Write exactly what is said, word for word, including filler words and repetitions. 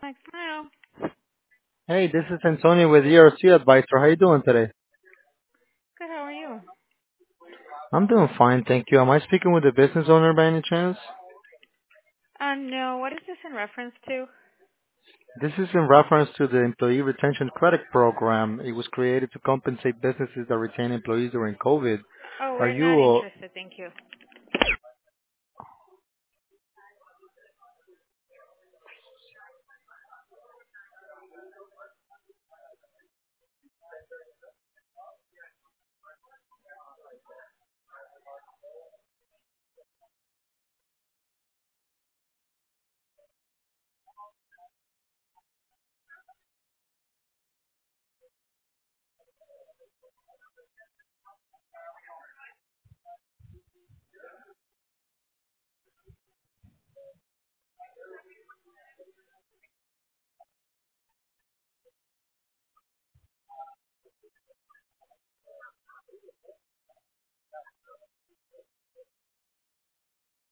Hello. Hey, this is Antonio with E R C Advisor. How you doing today? Good. How are you? I'm doing fine, thank you. Am I speaking with the business owner by any chance? Uh, no. What is this in reference to? This is in reference to the Employee Retention Credit Program. It was created to compensate businesses that retain employees during COVID. Oh, Are we're not you, uh, interested. Thank you.